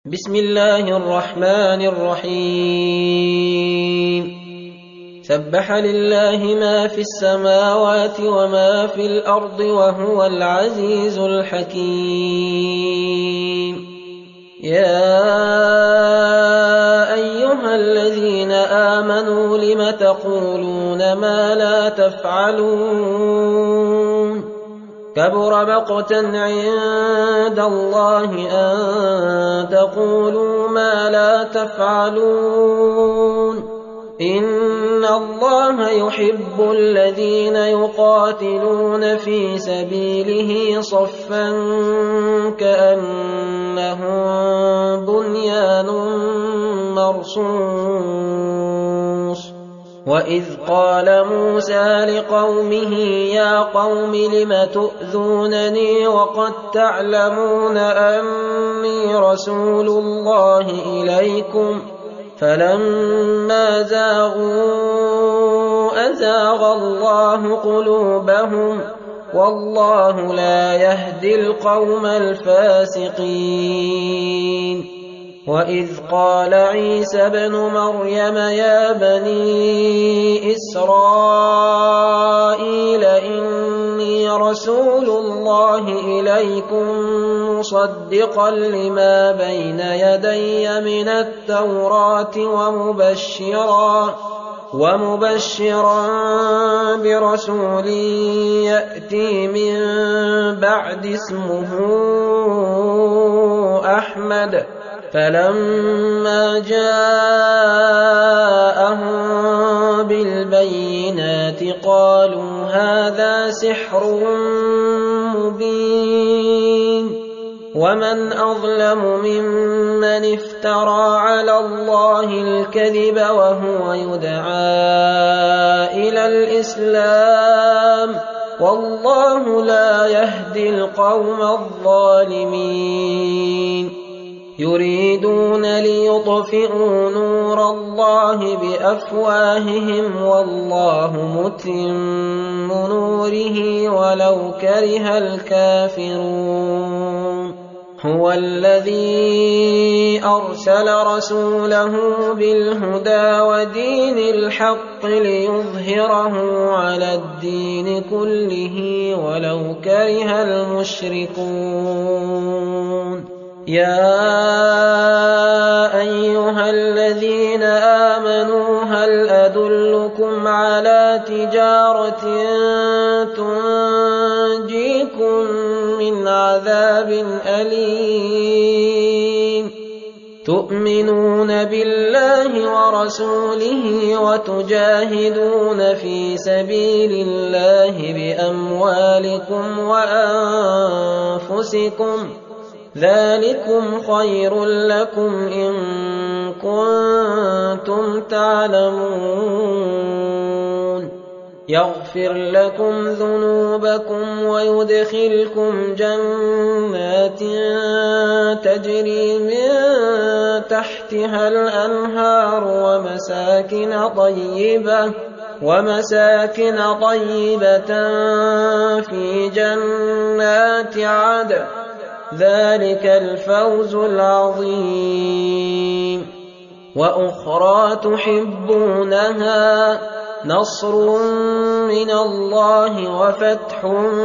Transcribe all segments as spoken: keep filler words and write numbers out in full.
بسم الله الرحمن الرحيم سبح لله ما في السماوات وما في الأرض وهو العزيز الحكيم يا أيها الذين آمنوا لم تقولون ما لا تفعلون كبر مقتا عند الله أن تقولوا ما لا تفعلون إن الله يحب الذين يقاتلون في سبيله صفا كأنهم بنيان مرصوص وإذ قال موسى لقومه يا قوم لم تؤذونني وقد تعلمون أني رسول الله إليكم فلما زاغوا أزاغ الله قلوبهم والله لا يهدي القوم الفاسقين وإذ قال عيسى ابن مريم يا بني إسرائيل إني رسول الله إليكم مصدقا لما بين يدي من التوراة ومبشرا ومبشرا برسول يأتي من بعد اسمه أحمد فلما جاءهم بالبينات قالوا هذا سحر مبين ومن أظلم ممن افترى على الله الكذب وهو يدعى إلى الإسلام والله لا يهدي القوم الظالمين يريدون ليطفئوا نور الله بأفواههم والله متم نوره ولو كره الكافرون هو الذي أرسل رسوله بالهدى ودين الحق ليظهره على الدين كله ولو كره المشركون يا أيها الذين آمنوا هل أدلكم على تجارة تنجيكم من عذاب أليم تؤمنون بالله ورسوله وتجاهدون في سبيل الله بأموالكم وأنفسكم ذلكم خير لكم إن كنتم تعلمون يغفر لكم ذنوبكم ويدخلكم جنات تجري من تحتها الأنهار ومساكن طيبة ومساكن طيبة في جنات عدن ذلك الفوز العظيم وأخرى تحبونها نصر من الله وفتح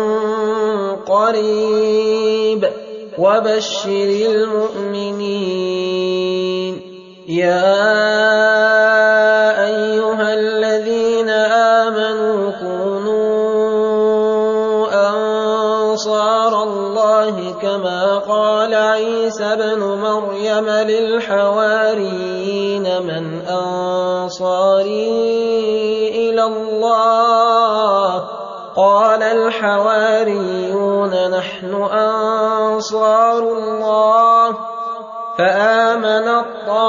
قريب وبشر المؤمنين يا أيها الذين آمنوا كونوا أنصار الله كما قال عيسى ابن مريم للحواريين من أنصاري إلى الله قال الحواريون نحن أنصار الله فآمنت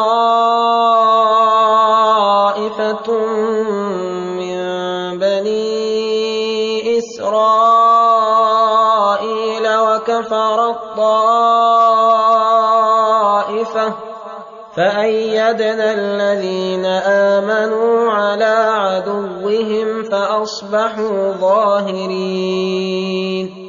طائفة من بني إسرائيل وكفرت طائفة فأيدنا الذين آمنوا على عدوهم فأصبحوا ظاهرين